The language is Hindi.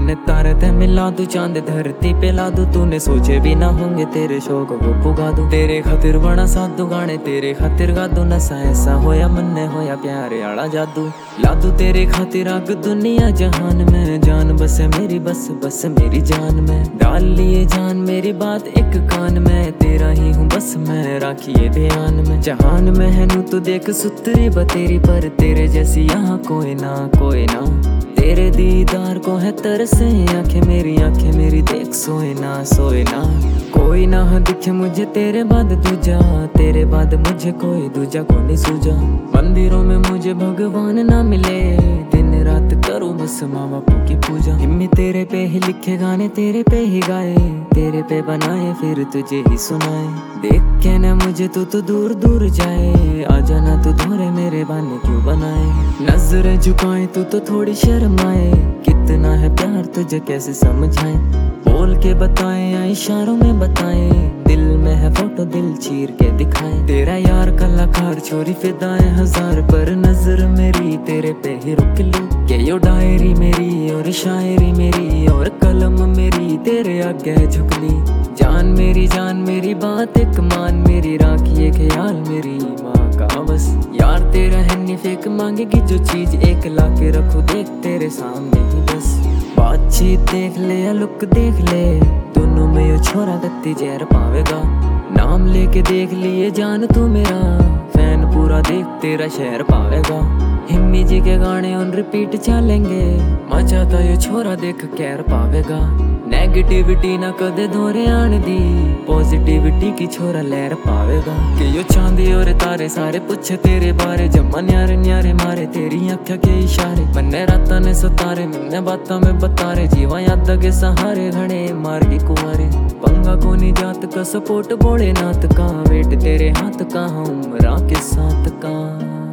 अपने तारे ते मिला दूं, चांद धरती पे ला दूं, तूने सोचे भी ना होंगे तेरे शौक वो पुगा दूं। तेरे खातिर बना साधु गाने, तेरे खातिर गा दूं, नशा ऐसा होया मन ने होया प्यार आला जादू। ला दूं तेरे खातिर आग दुनिया जहान में, जान बसे मेरी बस बस मेरी जान में। डाल लिए जान मेरी बात एक कान में, तेरा ही हूँ बस मैं राखिए ध्यान में। जहान में है नू तू देख सुतरी बतेरी, पर तेरे जैसी यहाँ कोई ना कोई ना। तेरे दीदार को है तरसे आंखें मेरी देख सोए ना सोए ना। कोई ना दिखे मुझे तेरे बाद दूजा, तेरे बाद मुझे कोई दूजा को नहीं सूझा। मंदिरों में मुझे भगवान ना मिले, दिन रात करूँ बस माँ बापू की पूजा। हिम्मी तेरे पे ही लिखे गाने, तेरे पे ही गाए, तेरे पे बनाए फिर तुझे ही सुनाए। देख के ना मुझे तू दूर दूर जाए, आ जाना तू धोरे मेरे बाने क्यों बनाए। नजरें झुकाए तू तो थोड़ी शर्माए, कितना है प्यार तुझे कैसे समझाए। बोल के बताए या इशारों में बताए, दिल में है फोटो दिल चीर के दिखाए। तेरा यार कलाकार छोरी फिदाएं हजार, पर नजर मेरी तेरे पे ही रुक लूं। के यो डायरी मेरी और शायरी मेरी और कलम मेरी तेरे आगे झुक ली। जान मेरी बात एक मान मेरी, राखिए ख्याल मेरी माँ का बस। यार तेरा है नहीं फेक मांगेगी जो चीज, एक ला के रखो देख तेरे सामने ही बस। बातचीत देख ले या लुक देख ले, दोनों में यो छोरा गत्ती जहर पावेगा। नाम लेके देख लिए जान तू मेरा, फैन पूरा देख तेरा शहर पावेगा। हिम्मी जी के गाने ऑन रिपीट चलेंगे, मचाता यो छोरा देख कैर पावेगा। नेगेटिविटी ना कदे धोरे आने दी, पॉजिटिविटी की छोरा लहर पावेगा। कि यो चांदी और तारे सारे पूछे तेरे बारे, जम्मा न्यारे न्यारे मारे तेरी आँखें के इशारे। मन्ने राता ने सतारे मन्ने बाता में बतारे, जीवा याद के सहारे घने मार की कुंवारे। पंगा को नहीं जात का सपोर्ट भोलेनाथ का, वेट तेरे हाथ का उम्रा के साथ का।